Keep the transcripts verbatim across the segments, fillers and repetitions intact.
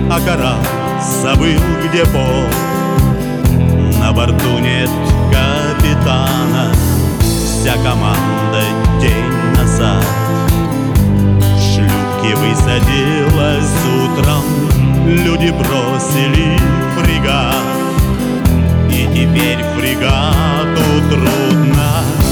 а корабль забыл, где порт. На борту нет капитана, вся команда день назад в шлюпке высадилась утром. Люди бросили фрегат, и теперь фрегату трудно.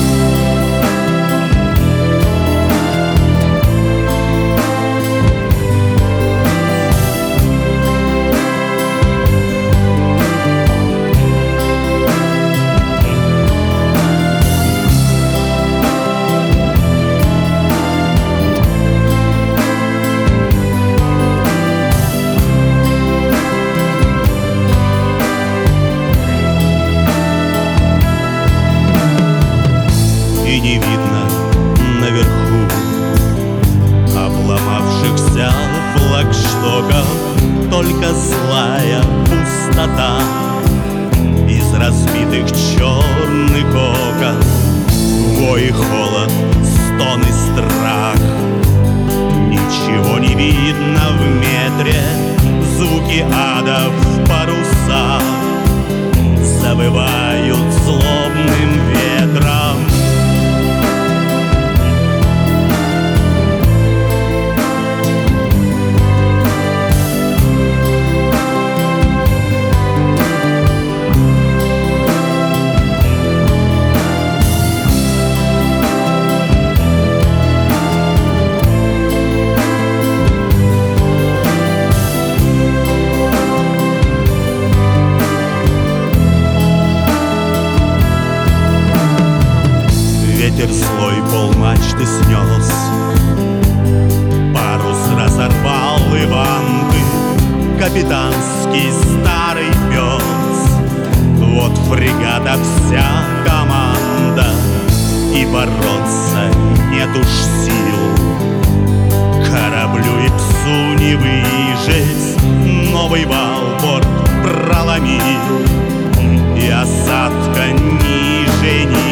И не видно наверху обломавшихся флагштоков, только злая пустота из разбитых черных окон. Вой и холод, стон и страх, ничего не видно в метре. Звуки ада в парусах завывают злобным ветром. Ветер злой полмачты снес, парус разорвал и ванты, капитанский старый пес. Вот фрегата вся команда, и бороться нет уж сил. Кораблю и псу не выжить, новый вал борт проломил, и осадка ниже ниже.